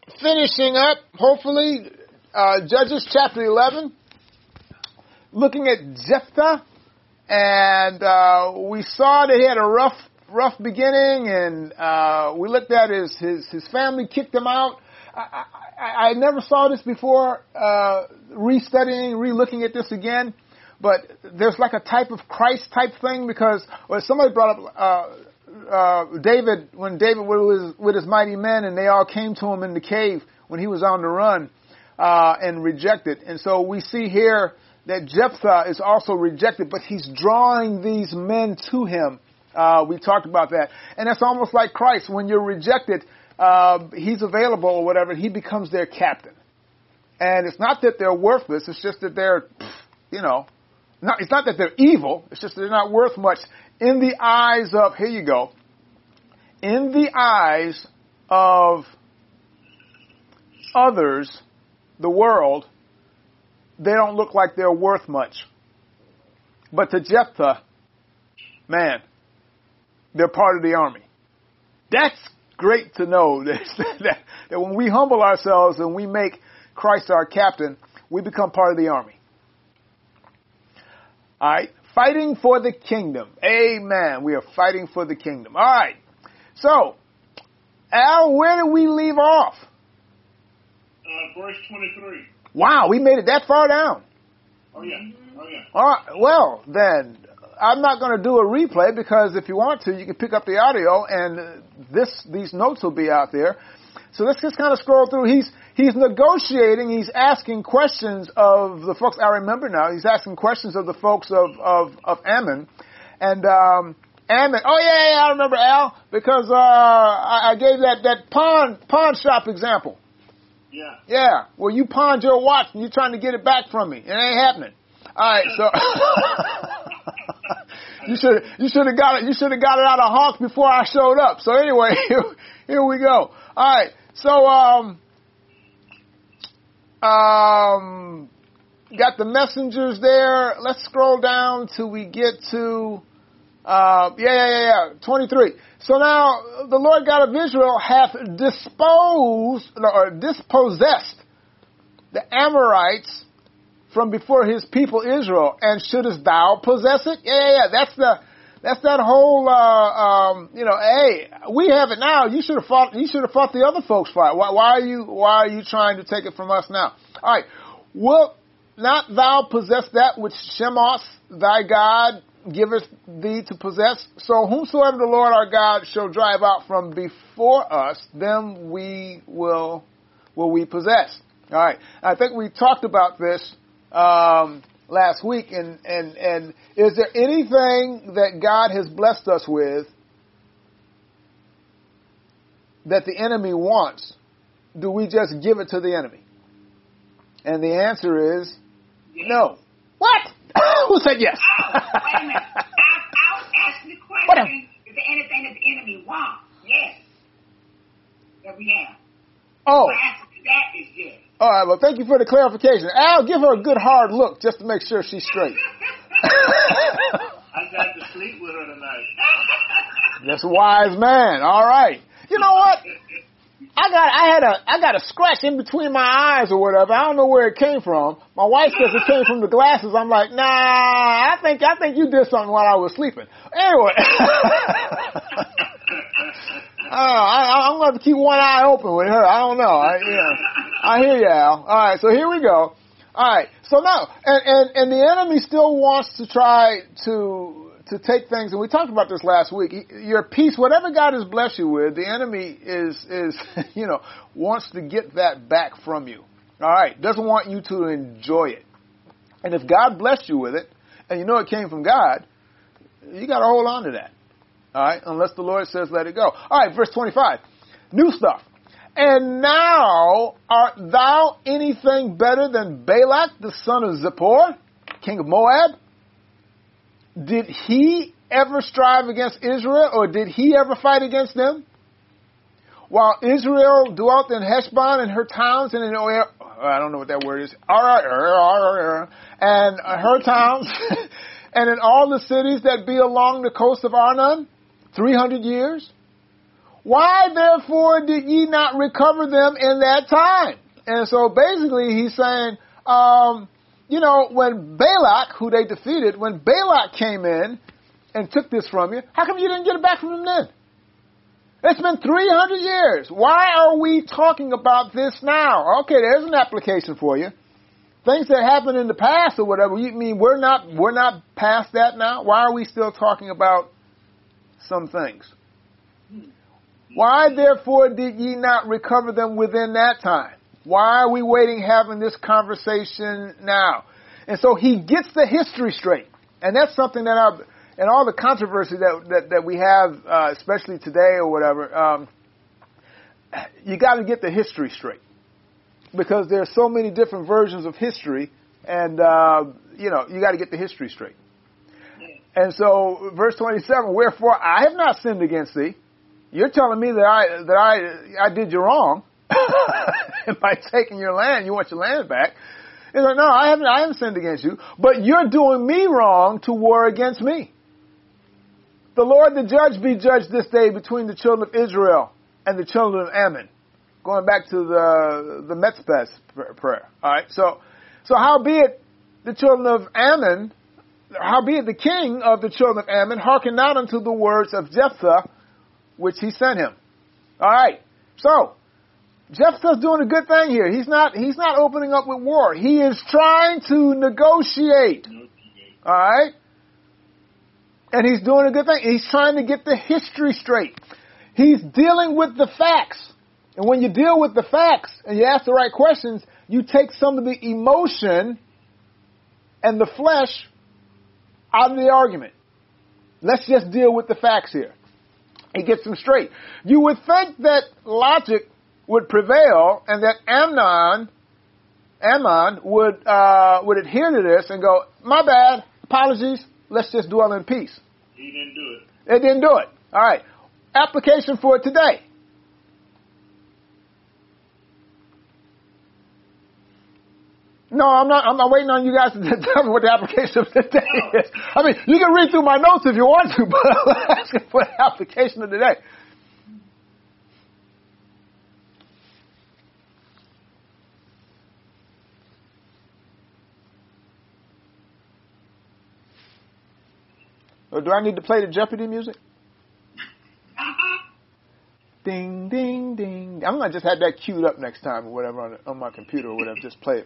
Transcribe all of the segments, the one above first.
finishing up, hopefully, Judges chapter 11, looking at Jephthah, and we saw that he had a rough beginning, and we looked at his family kicked him out. I never saw this before, re-looking at this again, but there's like a type of Christ type thing, because somebody brought up David, when David was with his mighty men, and they all came to him in the cave when he was on the run, and rejected. And so we see here that Jephthah is also rejected, but he's drawing these men to him. We talked about that. And that's almost like Christ. When you're rejected, he's available or whatever, he becomes their captain. And it's not that they're worthless, it's just that they're, it's not that they're evil, it's just that they're not worth much in the eyes of, here you go, in the eyes of others, the world, they don't look like they're worth much. But to Jephthah, man, they're part of the army. That's great to know that when we humble ourselves and we make Christ our captain, we become part of the army. All right. Fighting for the kingdom. Amen. We are fighting for the kingdom. All right. So, Al, where do we leave off? Verse 23. Wow, we made it that far down. Oh, yeah. All right. Well, then, I'm not going to do a replay, because if you want to, you can pick up the audio, and these notes will be out there. So let's just kind of scroll through. He's negotiating. He's asking questions of the folks. I remember now. He's asking questions of the folks of Ammon, and Ammon. Oh yeah, I remember, Al, because I gave that pawn shop example. Yeah. Yeah. Well, you pawned your watch and you're trying to get it back from me. It ain't happening. All right. So you should have got it. You should have got it out of Hawk before I showed up. So anyway, here we go. All right. So got the messengers there. Let's scroll down till we get to 23. So now the Lord God of Israel hath dispossessed the Amorites from before his people Israel, and shouldest thou possess it? That's that whole hey, we have it now. You should have fought the other folks fight. Why are you trying to take it from us now? All right. Wilt not thou possess that which Chemosh thy God giveth thee to possess? So whomsoever the Lord our God shall drive out from before us, them will we possess. All right. I think we talked about this last week, and is there anything that God has blessed us with that the enemy wants? Do we just give it to the enemy? And the answer is no. What? Who said yes? Wait a minute. I was asking the question, is there anything that the enemy wants? Yes. That we have. Oh. The answer to that is yes. All right, well, thank you for the clarification. Al, give her a good hard look just to make sure she's straight. I got to sleep with her tonight. That's a wise man. All right. You know what? I got a scratch in between my eyes or whatever. I don't know where it came from. My wife says it came from the glasses. I'm like, nah, I think you did something while I was sleeping. Anyway. I'm going to have to keep one eye open with her. I don't know. I hear you, Al. All right, so here we go. All right, so now, and the enemy still wants to try to take things, and we talked about this last week. Your peace, whatever God has blessed you with, the enemy is wants to get that back from you. All right, doesn't want you to enjoy it. And if God blessed you with it, and you know it came from God, you got to hold on to that. All right, unless the Lord says let it go. All right, verse 25, new stuff. And now art thou anything better than Balak, the son of Zippor, king of Moab? Did he ever strive against Israel, or did he ever fight against them? While Israel dwelt in Heshbon and her towns, and in I don't know what that word is, and her towns, and in all the cities that be along the coast of Arnon, 300 years? Why therefore did ye not recover them in that time? And so basically he's saying, when Balak, who they defeated, when Balak came in and took this from you, how come you didn't get it back from him then? It's been 300 years. Why are we talking about this now? Okay, there's an application for you. Things that happened in the past or whatever, you mean we're not past that now? Why are we still talking about some things? Why therefore did ye not recover them within that time? Why are we waiting, having this conversation now? And so he gets the history straight. And that's something that and all the controversy that we have, especially today or whatever, you got to get the history straight. Because there are so many different versions of history, and, you got to get the history straight. And so, verse 27, wherefore I have not sinned against thee. You're telling me that I did you wrong by taking your land. You want your land back. He's like, no, I haven't sinned against you, but you're doing me wrong to war against me. The Lord the judge be judged this day between the children of Israel and the children of Ammon. Going back to the Metzbeth prayer. All right. So howbeit the children of Ammon, howbeit the king of the children of Ammon hearkened not unto the words of Jephthah, which he sent him. All right. So Jephthah's doing a good thing here. He's not opening up with war. He is trying to negotiate. All right. And he's doing a good thing. He's trying to get the history straight. He's dealing with the facts. And when you deal with the facts and you ask the right questions, you take some of the emotion and the flesh out of the argument. Let's just deal with the facts here. He gets them straight. You would think that logic would prevail and that Ammon would adhere to this and go, my bad, apologies, let's just dwell in peace. He didn't do it. They didn't do it. All right. Application for today. No, I'm not. I'm waiting on you guys to tell me what the application of today is. I mean, you can read through my notes if you want to, but I'm asking for the application of today. Or do I need to play the Jeopardy music? Ding, ding, ding. I'm going to just have that queued up next time or whatever on my computer or whatever. Just play it.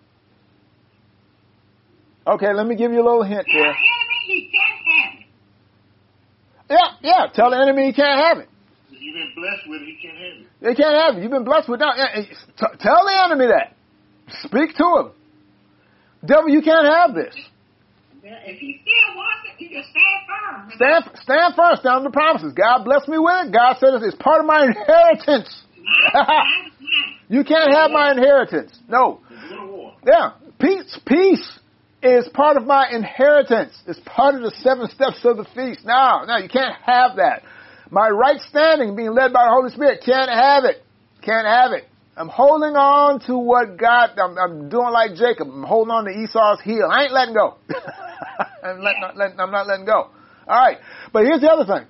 Okay, let me give you a little hint there. Tell the enemy he can't have it. Yeah. Tell the enemy he can't have it. You've been blessed with it, he can't have it. They can't have it. You've been blessed with that. Tell the enemy that. Speak to him. Devil, you can't have this. If he still wants it, you just stand firm. Stand firm. Stand on the promises. God blessed me with it. God said it's part of my inheritance. You can't have my inheritance. No. Yeah. Peace is part of my inheritance. It's part of the 7 steps of the feast. No, you can't have that. My right standing, being led by the Holy Spirit, can't have it. Can't have it. I'm holding on to what God, I'm doing like Jacob. I'm holding on to Esau's heel. I ain't letting go. I'm not letting go. All right. But here's the other thing.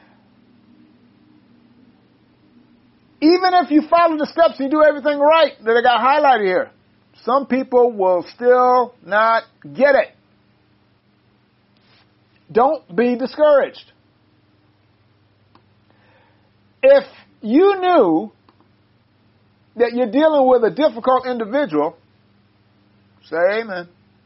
Even if you follow the steps and you do everything right that I got highlighted here, some people will still not get it. Don't be discouraged. If you knew that you're dealing with a difficult individual, say amen.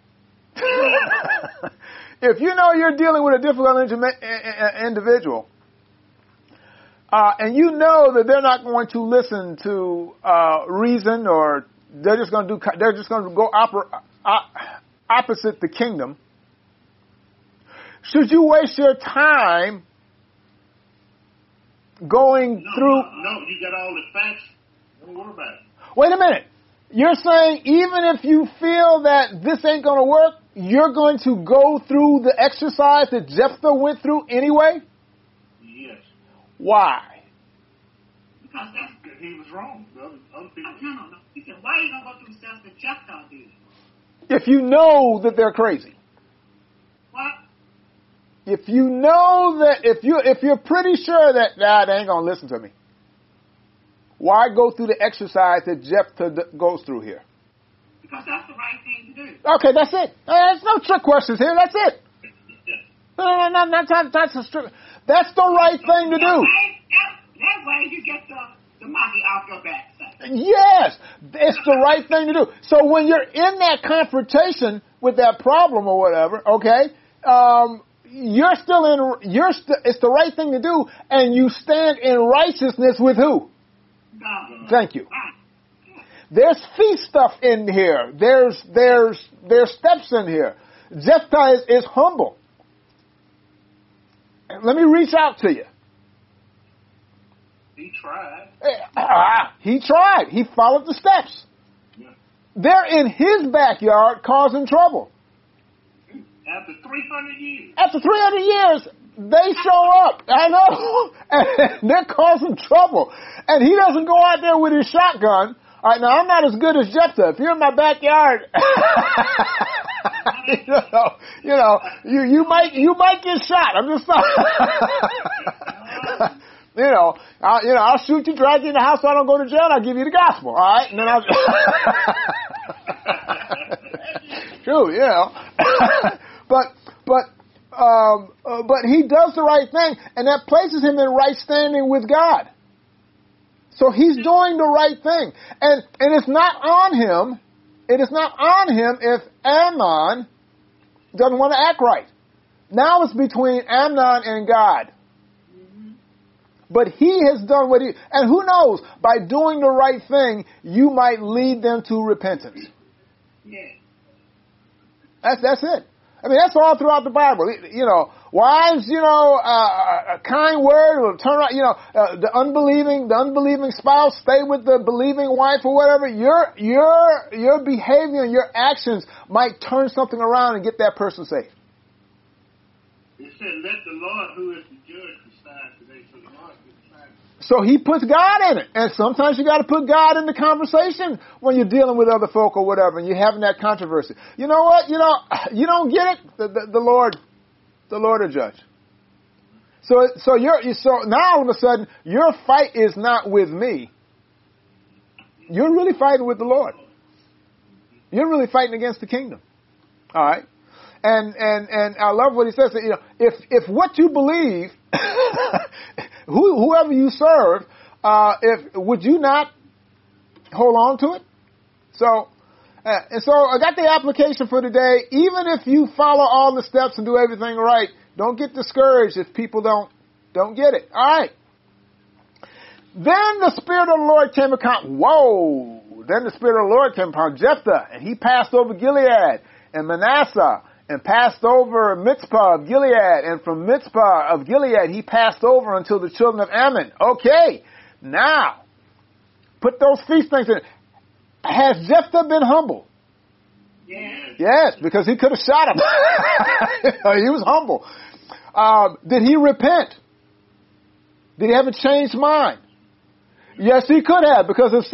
If you know you're dealing with a difficult individual, and you know that they're not going to listen to reason, or they're just going to go opposite the kingdom, should you waste your time going through? No, you got all the facts. Don't worry about it. Wait a minute. You're saying even if you feel that this ain't going to work, you're going to go through the exercise that Jephthah went through anyway? Yes. Why? Because he was wrong. The other people. No. He said, why are you going to go through stuff that Jephthah did? If you know that they're crazy. What? if you know that, if you're pretty sure that, they ain't going to listen to me, why go through the exercise that Jephthah goes through here? Because that's the right thing to do. Okay, that's it. There's no trick questions here. That's it. No, that's a trick. That's the right thing to do. That way you get the monkey off your back. Yes, it's the right thing to do. So when you're in that confrontation with that problem or whatever, okay, it's the right thing to do, and you stand in righteousness with who? God. Thank you. There's feast stuff in here. There's steps in here. Jephthah is humble. Let me reach out to you. He tried. He tried. He followed the steps. Yeah. They're in his backyard causing trouble. After 300 years. After 300 years, they show up. I know. And they're causing trouble. And he doesn't go out there with his shotgun. All right, now I'm not as good as Jephthah. If you're in my backyard, you might get shot. I'm just I'll shoot you, drag you in the house so I don't go to jail, and I'll give you the gospel, all right? And then true, but he does the right thing, and that places him in right standing with God. So he's doing the right thing. And it's not on him. It is not on him if Amnon doesn't want to act right. Now it's between Amnon and God. But he has done what and who knows, by doing the right thing, you might lead them to repentance. Yeah. That's it. I mean, that's all throughout the Bible. Wives, a kind word will turn out, the unbelieving spouse, stay with the believing wife or whatever. Your behavior and your actions might turn something around and get that person saved. It said, let the Lord, who is the judge, decide today. So the Lord can decide. So he puts God in it. And sometimes you got to put God in the conversation when you're dealing with other folk or whatever, and you're having that controversy. You know what? You don't get it. The Lord will judge. So now all of a sudden your fight is not with me. You're really fighting with the Lord. You're really fighting against the kingdom. All right. And I love what he says. If what you believe, whoever you serve, would you not hold on to it? So I got the application for today. Even if you follow all the steps and do everything right, don't get discouraged if people don't get it. All right. Then the Spirit of the Lord came upon, Then the Spirit of the Lord came upon Jephthah, and he passed over Gilead and Manasseh, and passed over Mizpah of Gilead, and from Mizpah of Gilead he passed over until the children of Ammon. Okay, now, put those feast things in. Has Jephthah been humble? Yes, because he could have shot him. He was humble. Did he repent? Did he have a changed mind? Yes, he could have, because if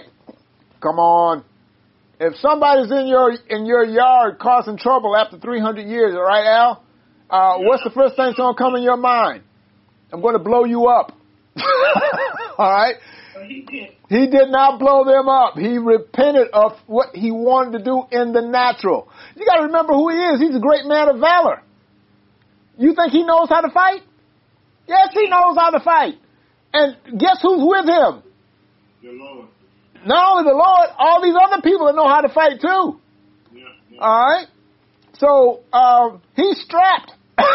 somebody's in your yard causing trouble after 300 years, all right, Al? What's the first thing that's going to come in your mind? I'm going to blow you up. All right? He did not blow them up. He repented of what he wanted to do in the natural. You got to remember who he is. He's a great man of valor. You think he knows how to fight? Yes, he knows how to fight. And guess who's with him? The Lord. Not only the Lord, all these other people that know how to fight too. Yeah. All right? So, he's strapped.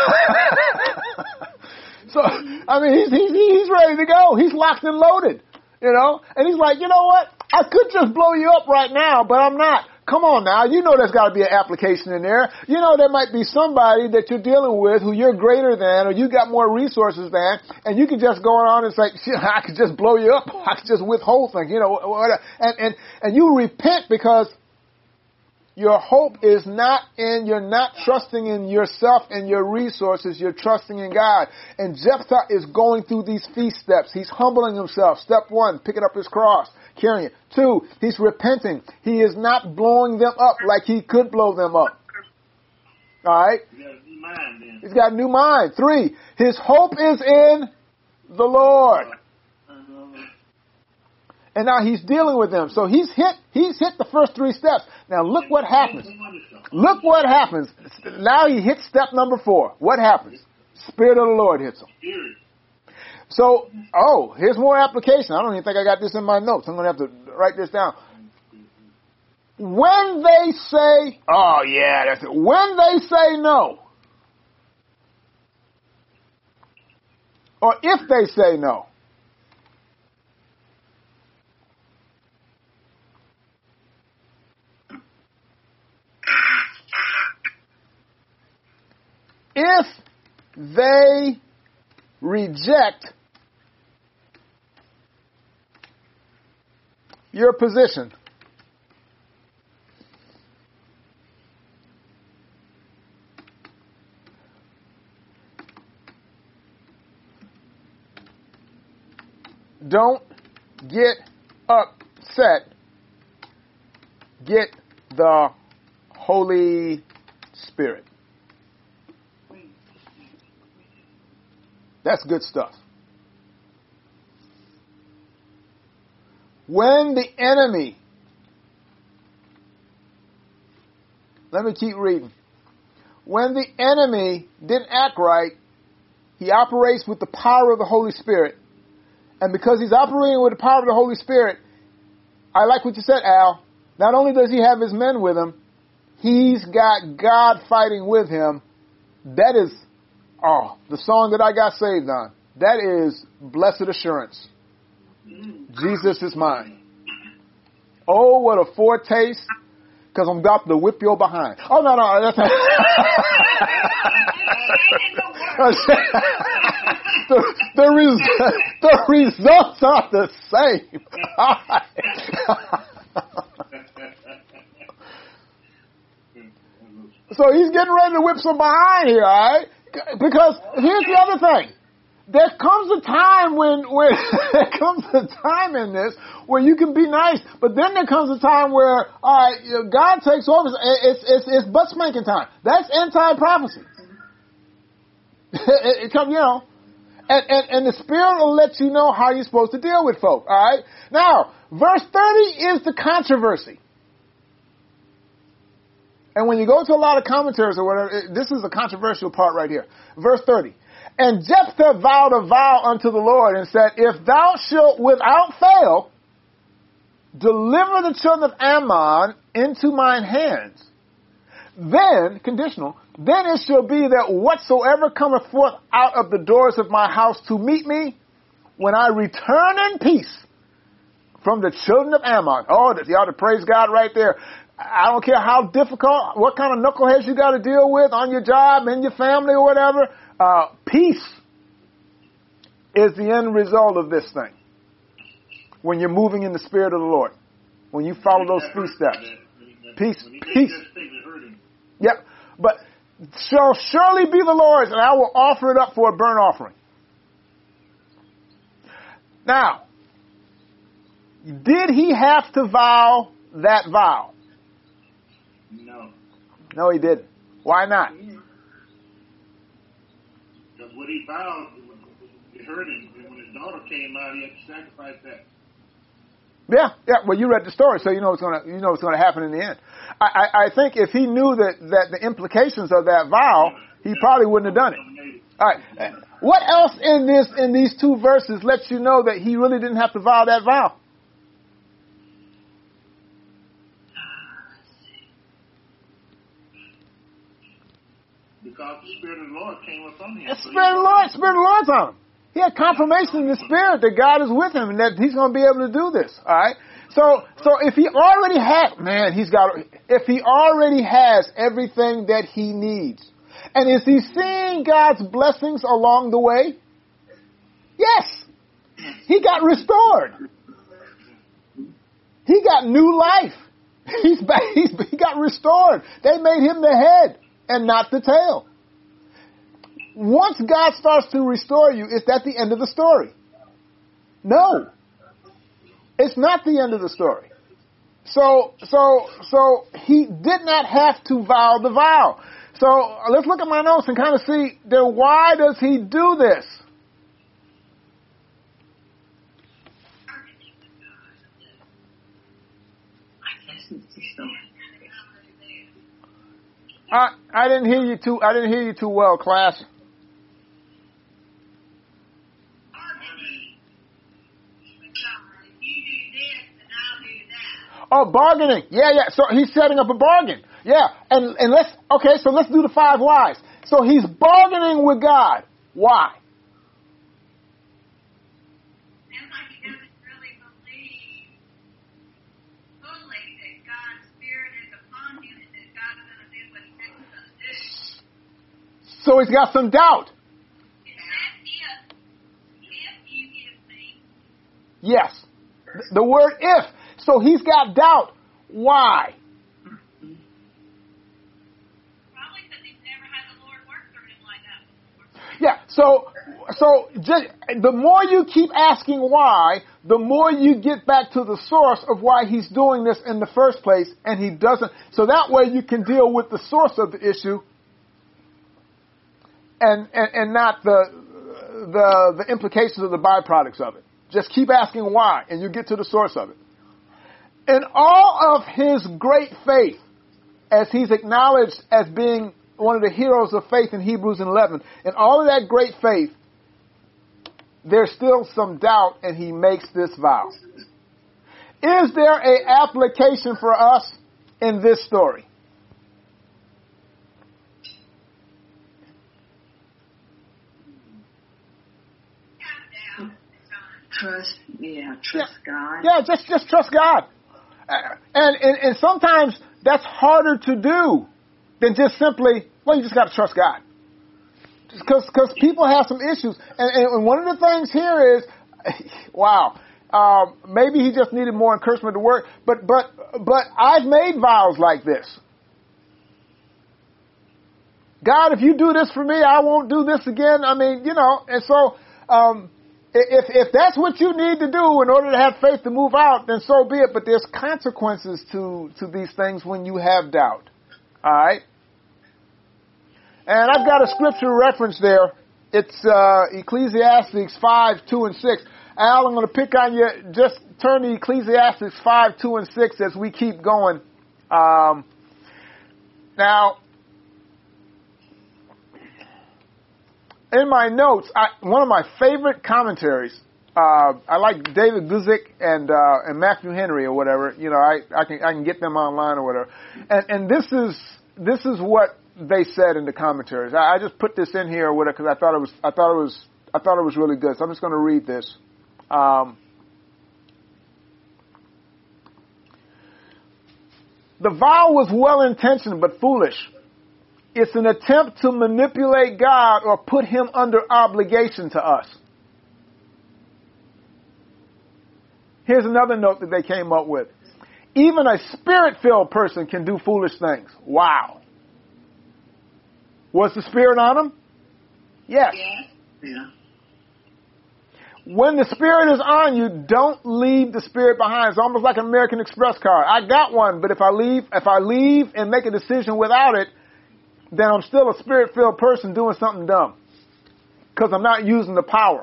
So, I mean, he's ready to go. He's locked and loaded, And he's like, you know what? I could just blow you up right now, but I'm not. Come on now. There's got to be an application in there. There might be somebody that you're dealing with who you're greater than, or you got more resources than, and you can just go on and say, I could just blow you up. I could just withhold things, and you repent because your hope is you're not trusting in yourself and your resources. You're trusting in God. And Jephthah is going through these feast steps. He's humbling himself. Step 1, picking up his cross, carrying it. 2, he's repenting. He is not blowing them up like he could blow them up. All right? You got to be mine then. He's got a new mind. 3, his hope is in the Lord. And now he's dealing with them. So he's hit the first 3 steps. Now look what happens. Look what happens. Now he hits step number 4. What happens? Spirit of the Lord hits him. So, here's more application. I don't even think I got this in my notes. I'm going to have to write this down. When they say, that's it. When they say no, or if they say no, if they reject your position, don't get upset. Get the Holy Spirit. That's good stuff. When the enemy, let me keep reading. When the enemy didn't act right, he operates with the power of the Holy Spirit. And because he's operating with the power of the Holy Spirit, I like what you said, Al. Not only does he have his men with him, he's got God fighting with him. That is, the song that I got saved on. That is Blessed Assurance. Jesus is mine. Oh, what a foretaste, because I'm about to whip your behind. Oh, no, that's not. the results are the same. So he's getting ready to whip some behind here, all right? Because here's the other thing. There comes a time when there comes a time in this where you can be nice, but then there comes a time where God takes over. It's butt spanking time. That's anti-prophecy. It comes, and the Spirit will let you know how you're supposed to deal with folk. All right. Now, verse 30 is the controversy. And when you go to a lot of commentaries or whatever, this is the controversial part right here. Verse 30. And Jephthah vowed a vow unto the Lord and said, if thou shalt without fail deliver the children of Ammon into mine hands, then, conditional, then it shall be that whatsoever cometh forth out of the doors of my house to meet me, when I return in peace from the children of Ammon. Oh, you ought to praise God right there. I don't care how difficult, what kind of knuckleheads you got to deal with on your job, in your family or whatever. Peace is the end result of this thing. When you're moving in the Spirit of the Lord. When you follow those 3 steps. Peace. Yep. But shall surely be the Lord's, and I will offer it up for a burnt offering. Now, did he have to vow that vow? No. No, he didn't. Why not? Because what he vowed, it hurt him. And when his daughter came out, he had to sacrifice that. Yeah. Well, you read the story, so you know what's going to happen in the end. I think if he knew that the implications of that vow, he probably wouldn't have done it. All right. What else in these 2 verses lets you know that he really didn't have to vow that vow? Because the Spirit of the Lord came upon him. The Spirit of the Lord's on him. He had confirmation in the Spirit that God is with him and that he's going to be able to do this. All right. So if he already if he already has everything that he needs, and is he seeing God's blessings along the way? Yes. He got restored. He got new life. He got restored. They made him the head and not the tail. Once God starts to restore you, is that the end of the story? No. It's not the end of the story. So he did not have to vow the vow. So let's look at my notes and kind of see, then why does he do this? I didn't hear you too well, class. Oh, bargaining. Yeah. So he's setting up a bargain. Yeah. And so let's do the 5 whys. So he's bargaining with God. Why? Sounds like he doesn't really believe fully that God's Spirit is upon him and that God's going to do what he said he's going to do. So he's got some doubt. It says if you give me. Yes. The word if. So he's got doubt. Why? Probably because he's never had the Lord work through him like that before. Yeah, so just, the more you keep asking why, the more you get back to the source of why he's doing this in the first place, and he doesn't. So that way you can deal with the source of the issue and not the implications of the byproducts of it. Just keep asking why, and you get to the source of it. In all of his great faith, as he's acknowledged as being one of the heroes of faith in Hebrews 11, in all of that great faith, there's still some doubt, and he makes this vow. Is there an application for us in this story? Trust God. Yeah, just trust God. And sometimes that's harder to do than just simply, well, you just got to trust God. Because people have some issues. And one of the things here is, wow, maybe he just needed more encouragement to work. But I've made vows like this. God, if you do this for me, I won't do this again. I mean, and so, if that's what you need to do in order to have faith to move out, then so be it. But there's consequences to these things when you have doubt. All right? And I've got a scripture reference there. It's Ecclesiastes 5:2-6. Al, I'm going to pick on you. Just turn to Ecclesiastes 5:2-6 as we keep going. Now, in my notes, one of my favorite commentaries, I like David Guzik and Matthew Henry or whatever. I can get them online or whatever. And this is what they said in the commentaries. I just put this in here or whatever because I thought it was really good. So I'm just going to read this. The vow was well intentioned but foolish. It's an attempt to manipulate God or put him under obligation to us. Here's another note that they came up with. Even a spirit-filled person can do foolish things. Wow. Was the Spirit on him? Yes. Yeah. When the Spirit is on you, don't leave the Spirit behind. It's almost like an American Express card. I got one, but if I leave and make a decision without it, then I'm still a Spirit-filled person doing something dumb. Because I'm not using the power.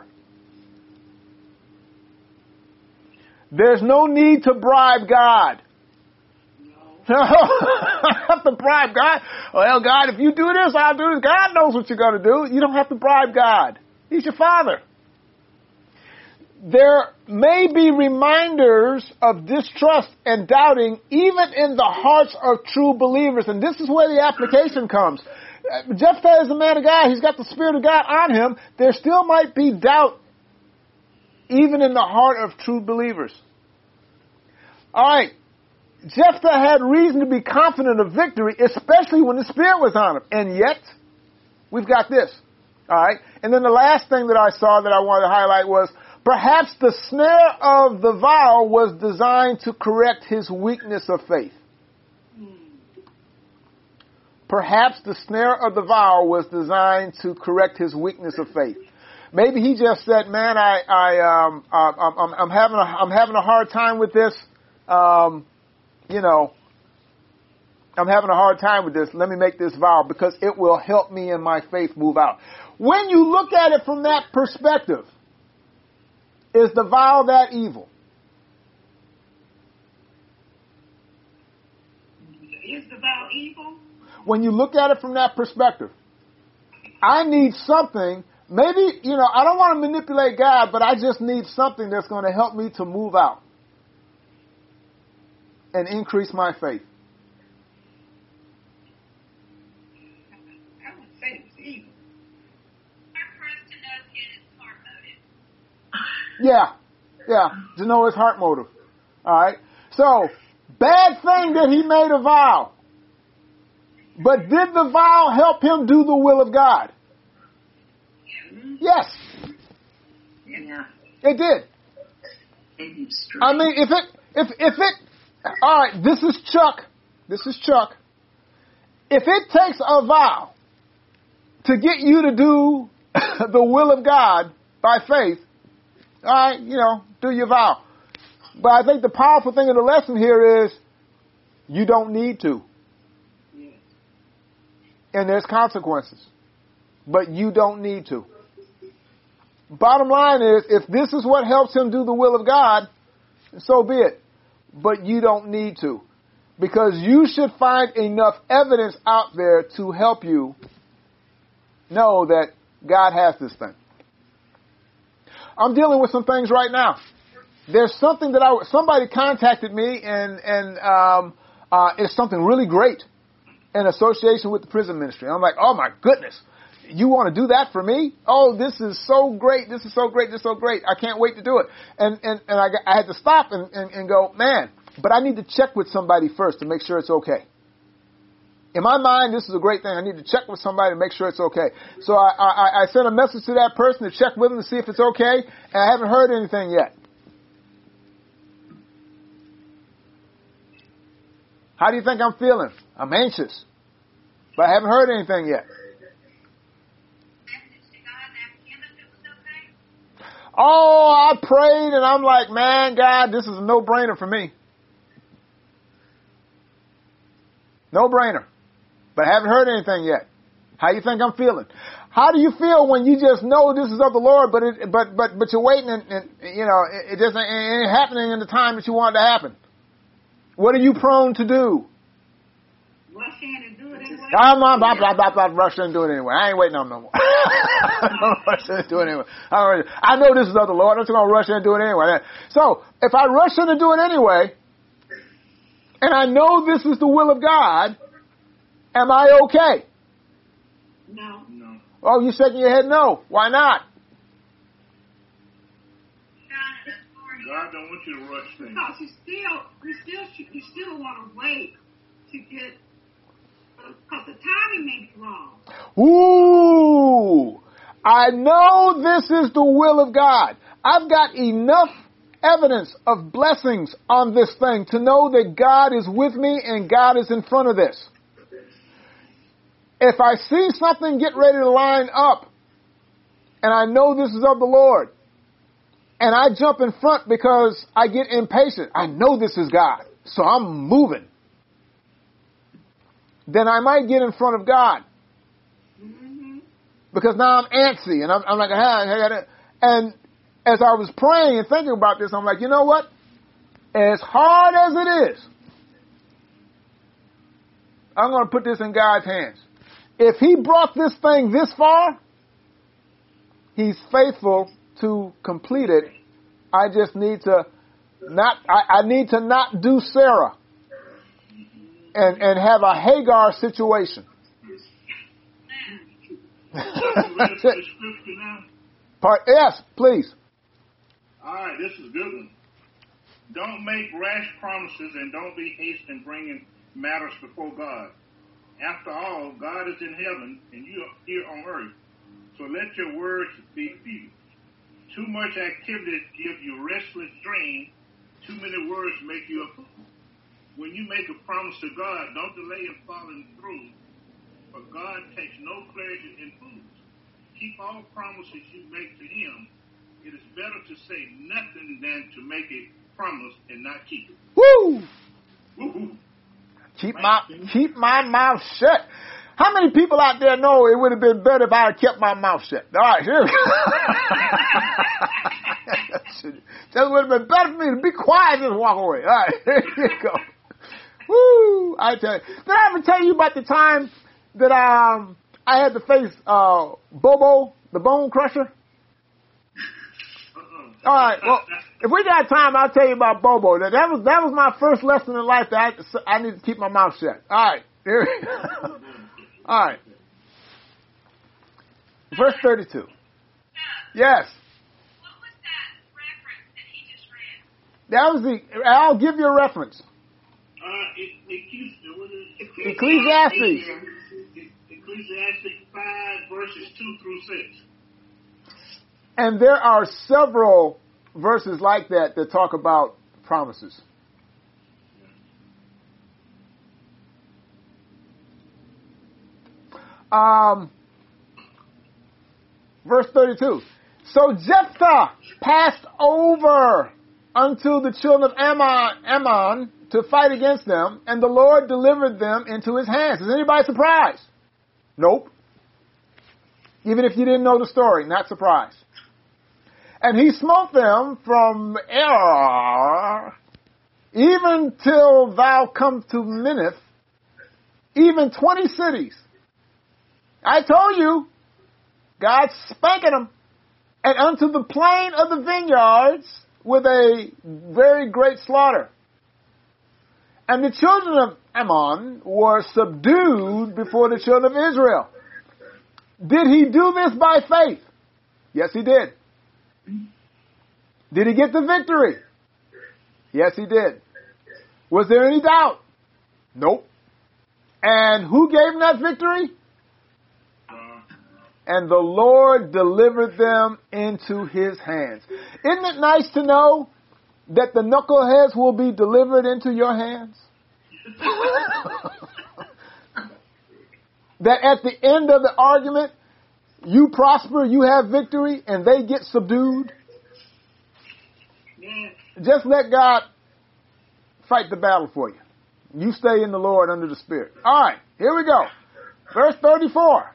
There's no need to bribe God. No. I have to bribe God. Well, God, if you do this, I'll do this. God knows what you're going to do. You don't have to bribe God. He's your Father. There may be reminders of distrust and doubting even in the hearts of true believers. And this is where the application comes. Jephthah is a man of God. He's got the Spirit of God on him. There still might be doubt even in the heart of true believers. All right. Jephthah had reason to be confident of victory, especially when the Spirit was on him. And yet, we've got this. All right. And then the last thing that I saw that I wanted to highlight was perhaps the snare of the vow was designed to correct his weakness of faith. Perhaps the snare of the vow was designed to correct his weakness of faith. Maybe he just said, "Man, I'm having a hard time with this. I'm having a hard time with this. Let me make this vow because it will help me in my faith move out. When you look at it from that perspective, is the vow that evil? Is the vow evil? When you look at it from that perspective, I need something. Maybe, I don't want to manipulate God, but I just need something that's going to help me to move out and increase my faith. I would say it's evil. Hard for us to know his heart motive. Yeah, to know his heart motive. All right. So, bad thing that he made a vow. But did the vow help him do the will of God? Yes, Yeah. it did. Maybe straight. I mean, if it, all right, this is Chuck. If it takes a vow to get you to do the will of God by faith, all right, do your vow. But I think the powerful thing of the lesson here is you don't need to. Yes. And there's consequences. But you don't need to. Bottom line is, if this is what helps him do the will of God, so be it. But you don't need to. Because you should find enough evidence out there to help you know that God has this thing. I'm dealing with some things right now. There's something that somebody contacted me and it's something really great in association with the prison ministry. I'm like, oh my goodness. You want to do that for me? Oh, this is so great. This is so great. This is so great. I can't wait to do it. And I had to stop and go, man, but I need to check with somebody first to make sure it's okay. In my mind, this is a great thing. I need to check with somebody to make sure it's okay. So I sent a message to that person to check with them to see if it's okay, and I haven't heard anything yet. How do you think I'm feeling? I'm anxious, but I haven't heard anything yet. Oh, I prayed and I'm like, man, God, this is a no-brainer for me. No-brainer. But I haven't heard anything yet. How you think I'm feeling? How do you feel when you just know this is of the Lord, but you're waiting and it just ain't happening in the time that you want it to happen? What are you prone to do? Rush in and do it anyway. I'm rushing and do it anyway. I ain't waiting on no more. I'm rushing and do it anyway. I know this is of the Lord. I'm just going to rush in and do it anyway. So, if I rush in and do it anyway, and I know this is the will of God, am I okay? No. Oh, you shaking your head no. Why not? God don't want you to rush things. Because you still want to wait to get, because the timing may be wrong. Ooh, I know this is the will of God. I've got enough evidence of blessings on this thing to know that God is with me and God is in front of this. If I see something get ready to line up and I know this is of the Lord, and I jump in front because I get impatient. I know this is God, so I'm moving. Then I might get in front of God. Mm-hmm. Because now I'm antsy, and I'm like, and as I was praying and thinking about this, I'm like, you know what? As hard as it is, I'm going to put this in God's hands. If He brought this thing this far, He's faithful to complete it. I just need to I need to not do Sarah and have a Hagar situation. Yes, please. All right, this is a good one. Don't make rash promises and don't be hasty in bringing matters before God. After all, God is in heaven and you are here on earth. So let your words be few. Too much activity gives you restless dream. Too many words make you a fool. When you make a promise to God, don't delay in following through, for God takes no pleasure in fools. Keep all promises you make to Him. It is better to say nothing than to make a promise and not keep it. Woo! Woo-hoo. Keep my mouth shut. How many people out there know it would have been better if I had kept my mouth shut? All right, here we go. Just would have been better for me to be quiet and just walk away. All right, here you go. Woo! I tell you. Did I ever tell you about the time that I had to face Bobo, the bone crusher? All right. Well, if we got time, I'll tell you about Bobo. That was my first lesson in life that I need to keep my mouth shut. All right. Here we go. All right. Verse 32. Yes. What was that reference that he just read? I'll give you a reference. Ecclesiastes. Ecclesiastes 5, verses 2 through 6. And there are several verses like that talk about promises. Verse 32. So Jephthah passed over unto the children of Ammon to fight against them, and the Lord delivered them into his hands. Is anybody surprised? Nope. Even if you didn't know the story, not surprised. And he smote them from Arar, even till thou come to Minnith, even 20 cities. I told you, God's spanking them. And unto the plain of the vineyards with a very great slaughter. And the children of Ammon were subdued before the children of Israel. Did he do this by faith? Yes, he did. Did he get the victory? Yes, he did. Was there any doubt? Nope. And who gave him that victory? And the Lord delivered them into his hands. Isn't it nice to know that the knuckleheads will be delivered into your hands? That at the end of the argument, you prosper, you have victory, and they get subdued? Just let God fight the battle for you. You stay in the Lord under the Spirit. All right, here we go. Verse 34.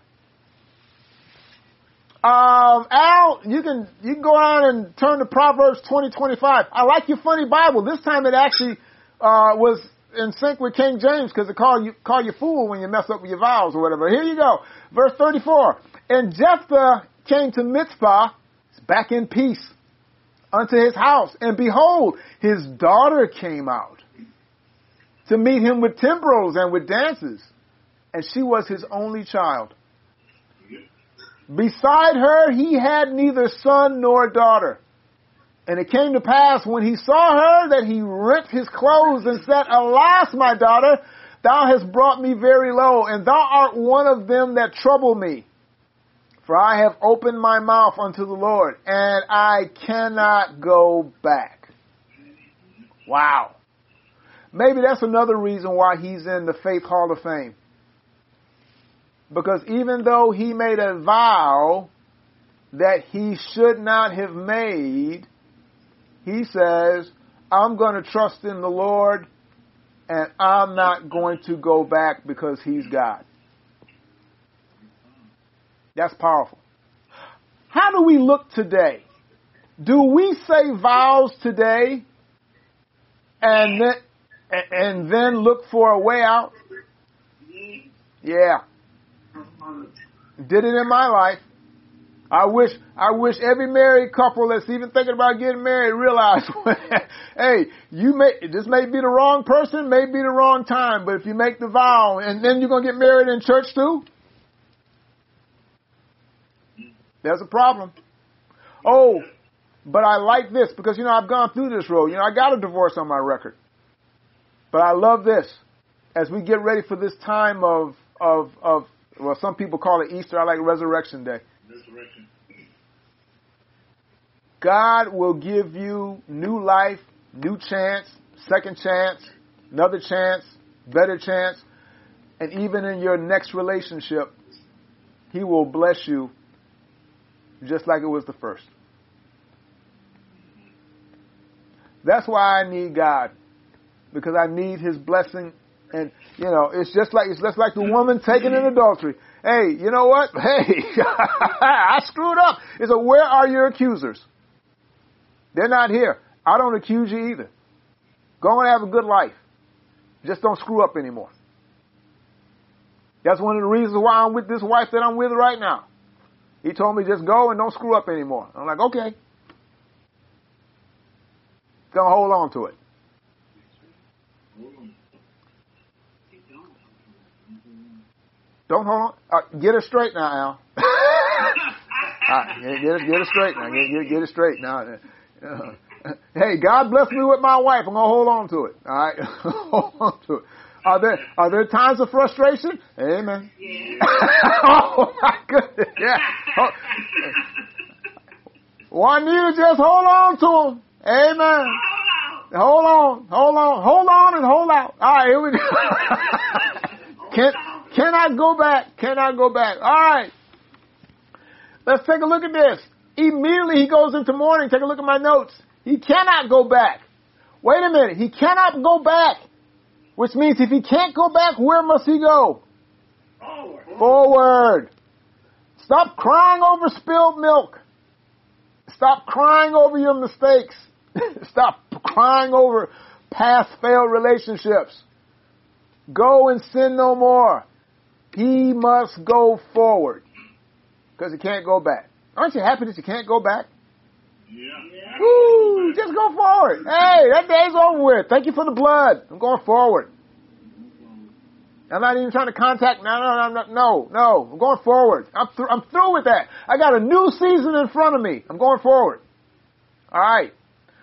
Al, you can go on and turn to Proverbs 20:25. I like your funny Bible. This time it actually was in sync with King James because it call you fool when you mess up with your vowels or whatever. Here you go. Verse 34. And Jephthah came to Mizpah, back in peace, unto his house. And behold, his daughter came out to meet him with timbrels and with dances. And she was his only child. Beside her, he had neither son nor daughter. And it came to pass when he saw her that he rent his clothes and said, Alas, my daughter, thou hast brought me very low, and thou art one of them that trouble me. For I have opened my mouth unto the Lord, and I cannot go back. Wow. Maybe that's another reason why he's in the Faith Hall of Fame. Because even though he made a vow that he should not have made, he says, I'm going to trust in the Lord and I'm not going to go back because he's God. That's powerful. How do we look today? Do we say vows today and then look for a way out? Yeah. Did it in my life. I wish every married couple that's even thinking about getting married realize, hey, this may be the wrong person, may be the wrong time, but if you make the vow and then you're going to get married in church too, there's a problem. Oh, but I like this because, I've gone through this road. I got a divorce on my record. But I love this. As we get ready for this time of well, some people call it Easter. I like Resurrection Day. Resurrection. God will give you new life, new chance, second chance, another chance, better chance. And even in your next relationship, he will bless you just like it was the first. That's why I need God. Because I need his blessing And, you know, it's just like the woman taken in adultery. Hey, you know what? Hey, I screwed up. It's where are your accusers? They're not here. I don't accuse you either. Go and have a good life. Just don't screw up anymore. That's one of the reasons why I'm with this wife that I'm with right now. He told me just go and don't screw up anymore. I'm like, okay. Gonna hold on to it. Don't hold on. Get her straight now, Al. Get her straight now. Get it straight now. Hey, God bless me with my wife. I'm gonna hold on to it. All right, hold on to it. Are there times of frustration? Amen. Yeah. Oh my goodness. Yeah. Juanita, just hold on to him. Amen. Hold on, and hold out. All right, here we go. Cannot go back. All right. Let's take a look at this. Immediately he goes into mourning. Take a look at my notes. He cannot go back. Wait a minute. He cannot go back. Which means if he can't go back, where must he go? Forward. Stop crying over spilled milk. Stop crying over your mistakes. Stop crying over past failed relationships. Go and sin no more. He must go forward. Because he can't go back. Aren't you happy that you can't go back? Yeah. Woo! Just go forward. Hey, that day's over with. Thank you for the blood. I'm going forward. I'm not even trying to contact. No. I'm going forward. I'm through with that. I got a new season in front of me. I'm going forward. All right.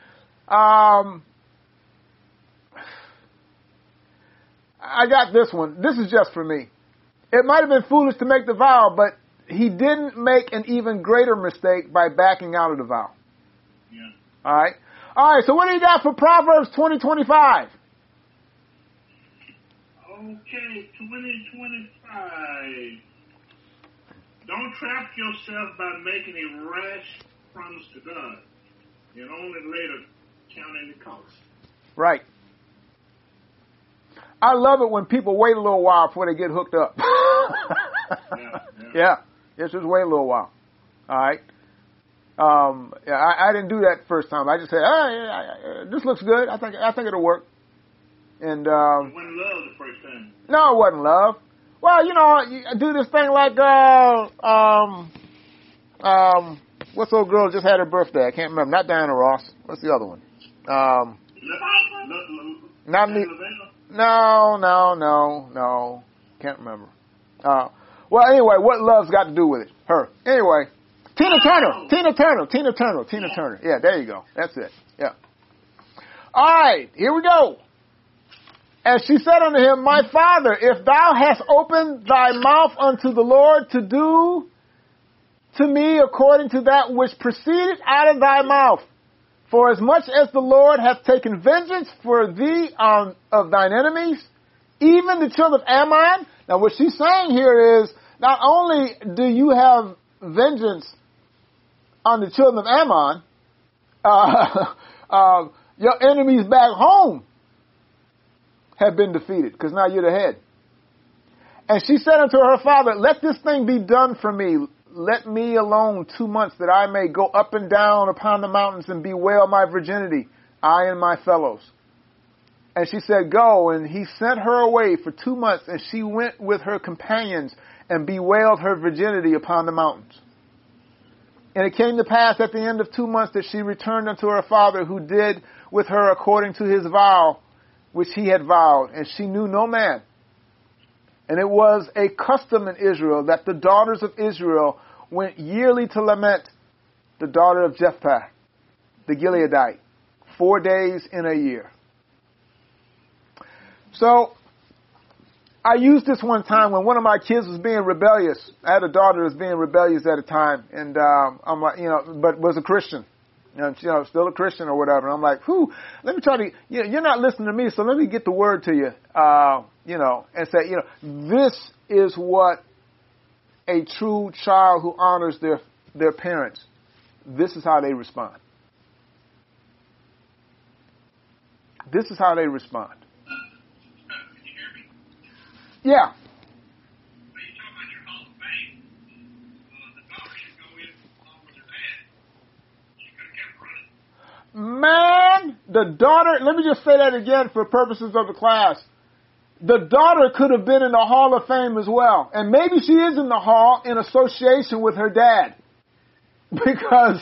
I got this one. This is just for me. It might have been foolish to make the vow, but he didn't make an even greater mistake by backing out of the vow. Yeah. All right. So what do you got for Proverbs 20:25? Okay, 2025. Don't trap yourself by making a rash promise to God and only later counting the cost. Right. I love it when people wait a little while before they get hooked up. Yeah. Just wait a little while. All right. I didn't do that first time. I just said, this looks good. I think it'll work. And it wasn't love the first time. No, it wasn't love. Well, you know, you do this thing like what's the old girl just had her birthday? I can't remember. Not Diana Ross. What's the other one? Not me. No. Can't remember. Well, anyway, what love's got to do with it? Her. Anyway, Tina Turner. Yeah, there you go. That's it. Yeah. All right, here we go. And she said unto him, My father, if thou hast opened thy mouth unto the Lord to do to me according to that which proceeded out of thy mouth, for as much as the Lord hath taken vengeance for thee of thine enemies, even the children of Ammon. Now what she's saying here is, not only do you have vengeance on the children of Ammon, your enemies back home have been defeated, because now you're the head. And she said unto her father, Let this thing be done for me. Let me alone 2 months, that I may go up and down upon the mountains and bewail my virginity, I and my fellows. And she said, Go. And he sent her away for 2 months, and she went with her companions and bewailed her virginity upon the mountains. And it came to pass at the end of 2 months that she returned unto her father, who did with her according to his vow, which he had vowed, and she knew no man. And it was a custom in Israel that the daughters of Israel went yearly to lament the daughter of Jephthah, the Gileadite, 4 days in a year. So, I used this one time when one of my kids was being rebellious. I had a daughter that was being rebellious at a time, and I'm like, but was a Christian. Still a Christian or whatever. And I'm like, let me try to, you're not listening to me, so let me get the word to you, and say, this is what a true child who honors their parents, this is how they respond. This is how they respond. Yeah. When you talk about your Hall of Fame, the daughter should go in along with her dad. She could have kept running. Man, the daughter, let me just say that again for purposes of the class. The daughter could have been in the Hall of Fame as well. And maybe she is in the Hall in association with her dad. Because,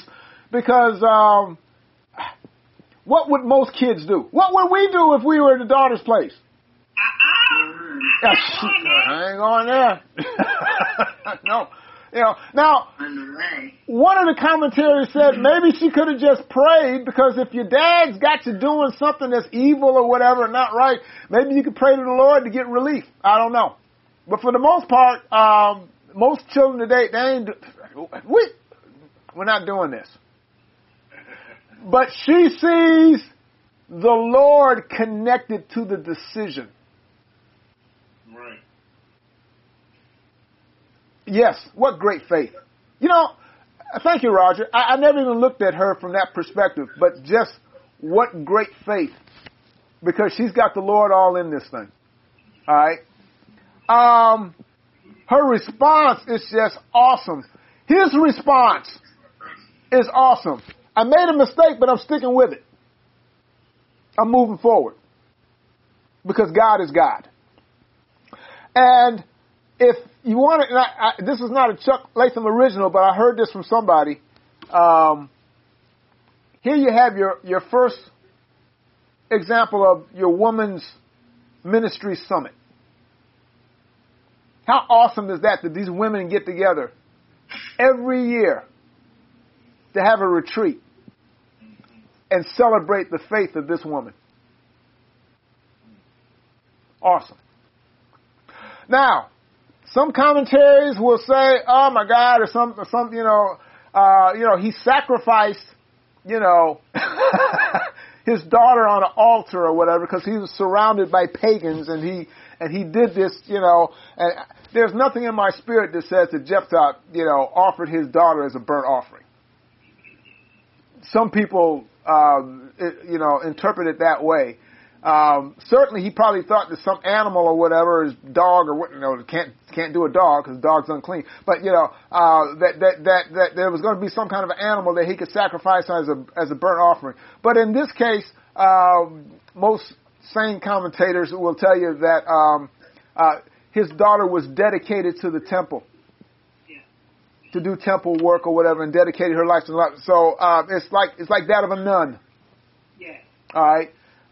what would most kids do? What would we do if we were in the daughter's place? I ain't going there. No. You know, now, one of the commentaries said maybe she could have just prayed, because if your dad's got you doing something that's evil or whatever, not right, maybe you could pray to the Lord to get relief. I don't know. But for the most part, most children today, we're not doing this. But she sees the Lord connected to the decision. Right. Yes, what great faith. You know, thank you, Roger. I never even looked at her from that perspective, but just what great faith, because she's got the Lord all in this thing. All right. Her response is just awesome. His response is awesome. I made a mistake, but I'm sticking with it. I'm moving forward because God is God. And if you want to, this is not a Chuck Latham original, but I heard this from somebody. Here you have your first example of your woman's ministry summit. How awesome is that these women get together every year to have a retreat and celebrate the faith of this woman? Awesome. Now, some commentaries will say, "Oh my God," or some, he sacrificed, his daughter on an altar or whatever because he was surrounded by pagans, and he did this, and there's nothing in my spirit that says that Jephthah, offered his daughter as a burnt offering. Some people, interpret it that way. Certainly he probably thought that some animal or whatever, his dog or what, can't do a dog because dog's unclean. But, that there was going to be some kind of an animal that he could sacrifice as a burnt offering. But in this case, most sane commentators will tell you that, his daughter was dedicated to the temple. To do temple work or whatever, and dedicated her life to the Lord. So, it's like that of a nun. Yeah. All right.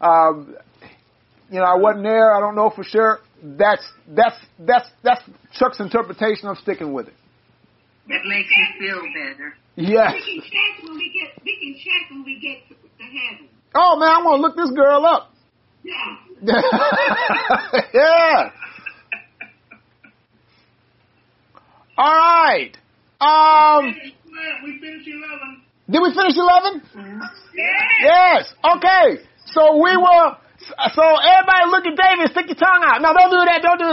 I wasn't there. I don't know for sure. That's Chuck's interpretation. I'm sticking with it. That makes me feel better. Yes. We can check when we get to heaven. Oh man, I'm gonna look this girl up. Yeah. Yeah. All right. We finished 11. Did we finish 11? Yeah. Yes. Okay. So everybody look at David, stick your tongue out. No, don't do that. Don't do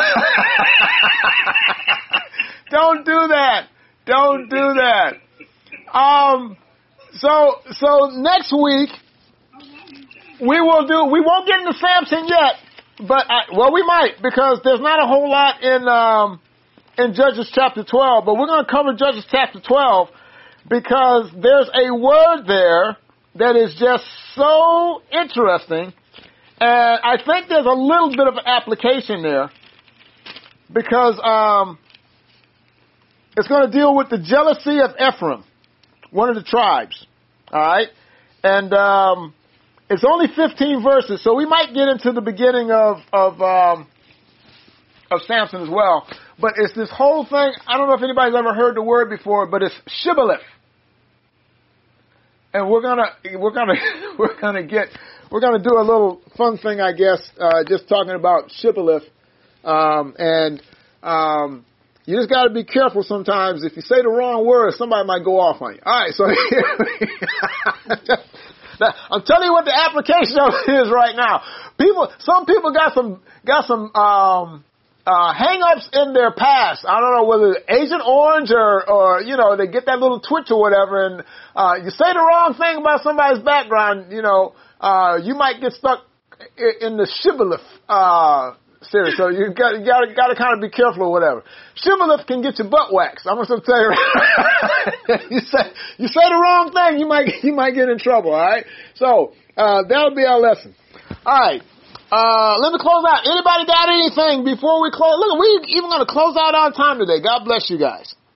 that. Don't do that. Don't do that. So next week, we won't get into Samson yet, but, we might, because there's not a whole lot in Judges chapter 12, but we're going to cover Judges chapter 12 because there's a word there that is just so interesting, and I think there's a little bit of an application there because it's going to deal with the jealousy of Ephraim, one of the tribes. All right, and it's only 15 verses, so we might get into the beginning of Samson as well. But it's this whole thing. I don't know if anybody's ever heard the word before, but it's shibboleth. And we're gonna do a little fun thing, I guess, just talking about shibboleth. You just got to be careful sometimes. If you say the wrong word, somebody might go off on you. All right, so I'm telling you what the application of it is right now. Some people got some hang-ups in their past. I don't know whether it's Agent Orange or they get that little twitch or whatever, and you say the wrong thing about somebody's background, you might get stuck in the shibboleth Serious. So you got to kind of be careful or whatever. Shibboleth can get your butt waxed. I'm gonna tell you. you say the wrong thing, you might get in trouble. All right. So that'll be our lesson. All right. Let me close out. Anybody got anything before we close? Look, we even gonna close out on time today. God bless you guys.